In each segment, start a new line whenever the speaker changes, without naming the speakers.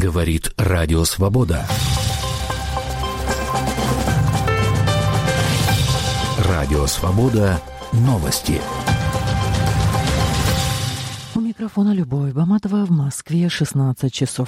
Говорит Радио Свобода. Радио Свобода. Новости.
У микрофона Любовь Баматова, в Москве 16 часов.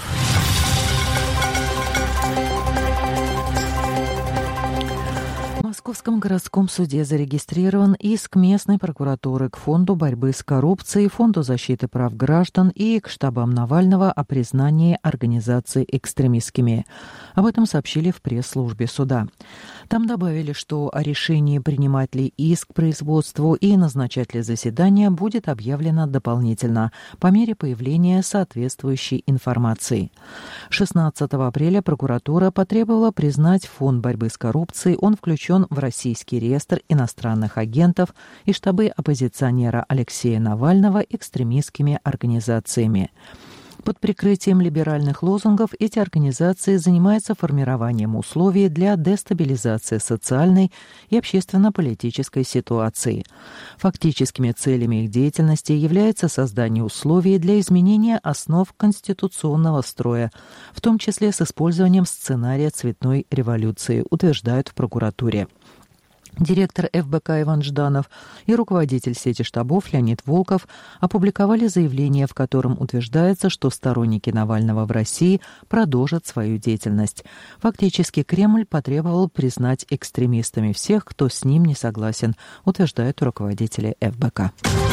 В Московском городском суде зарегистрирован иск местной прокуратуры к Фонду борьбы с коррупцией, Фонду защиты прав граждан и к штабам Навального о признании организаций экстремистскими. Об этом сообщили в пресс-службе суда. Там добавили, что о решении, принимать ли иск к производству и назначать ли заседание, будет объявлено дополнительно по мере появления соответствующей информации. 16 апреля прокуратура потребовала признать Фонд борьбы с коррупцией. Он включен в Российский реестр иностранных агентов и штабы оппозиционера Алексея Навального экстремистскими организациями. Под прикрытием либеральных лозунгов эти организации занимаются формированием условий для дестабилизации социальной и общественно-политической ситуации. Фактическими целями их деятельности является создание условий для изменения основ конституционного строя, в том числе с использованием сценария цветной революции, утверждают в прокуратуре. Директор ФБК Иван Жданов и руководитель сети штабов Леонид Волков опубликовали заявление, в котором утверждается, что сторонники Навального в России продолжат свою деятельность. Фактически Кремль потребовал признать экстремистами всех, кто с ним не согласен, утверждают руководители ФБК.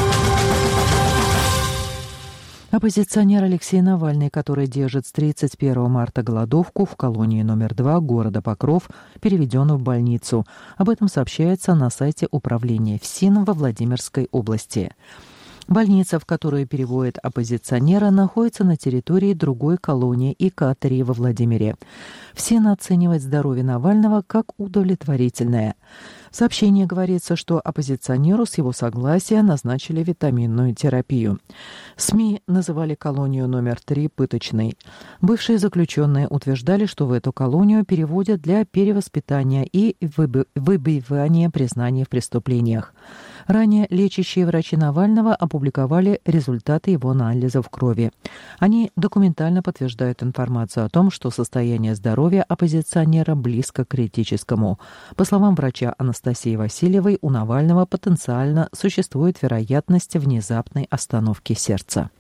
Оппозиционер Алексей Навальный, который держит с 31 марта голодовку в колонии номер 2 города Покров, переведен в больницу. Об этом сообщается на сайте управления ФСИН во Владимирской области. Больница, в которую переводят оппозиционера, находится на территории другой колонии Икатории во Владимире. ФСИН оценивает здоровье Навального как удовлетворительное. В сообщении говорится, что оппозиционеру с его согласия назначили витаминную терапию. СМИ называли колонию номер 3 пыточной. Бывшие заключенные утверждали, что в эту колонию переводят для перевоспитания и выбивания признаний в преступлениях. Ранее лечащие врачи Навального опубликовали результаты его анализов крови. Они документально подтверждают информацию о том, что состояние здоровья оппозиционера близко к критическому. По словам врача Анастасии Васильевой, у Навального потенциально существует вероятность внезапной остановки сердца.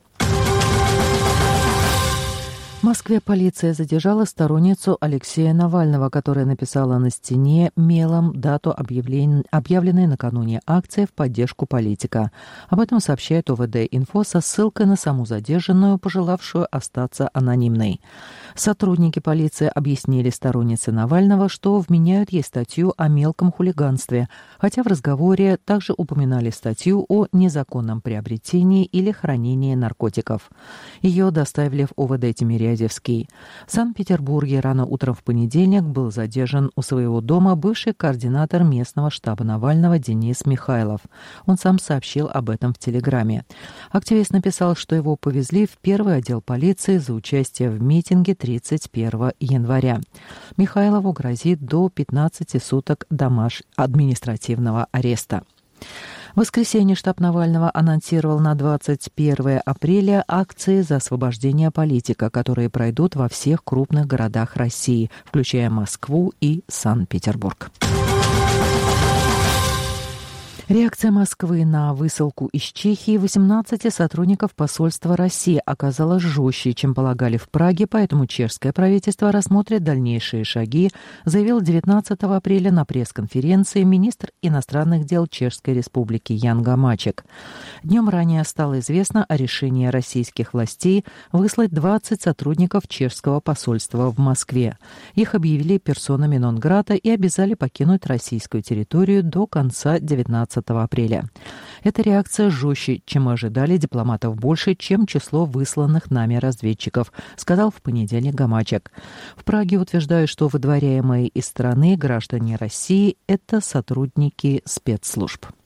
В Москве полиция задержала сторонницу Алексея Навального, которая написала на стене мелом дату объявленной накануне акции в поддержку политика. Об этом сообщает ОВД-инфо со ссылкой на саму задержанную, пожелавшую остаться анонимной. Сотрудники полиции объяснили стороннице Навального, что вменяют ей статью о мелком хулиганстве, хотя в разговоре также упоминали статью о незаконном приобретении или хранении наркотиков. Ее доставили в ОВД Тимирязевский. В Санкт-Петербурге рано утром в понедельник был задержан у своего дома бывший координатор местного штаба Навального Денис Михайлов. Он сам сообщил об этом в Телеграме. Активист написал, что его повезли в первый отдел полиции за участие в митинге 31 января. Михайлову грозит до 15 суток административного ареста. В воскресенье штаб Навального анонсировал на 21 апреля акции за освобождение политика, которые пройдут во всех крупных городах России, включая Москву и Санкт-Петербург. Реакция Москвы на высылку из Чехии 18 сотрудников посольства России оказалась жестче, чем полагали в Праге, поэтому чешское правительство рассмотрит дальнейшие шаги, заявил 19 апреля на пресс-конференции министр иностранных дел Чешской Республики Ян Гамачек. Днем ранее стало известно о решении российских властей выслать 20 сотрудников чешского посольства в Москве. Их объявили персонами нон-грата и обязали покинуть российскую территорию до конца 19 апреля. Эта реакция жестче, чем мы ожидали, дипломатов больше, чем число высланных нами разведчиков, сказал в понедельник Гамачек. В Праге утверждают, что выдворяемые из страны граждане России – это сотрудники спецслужб.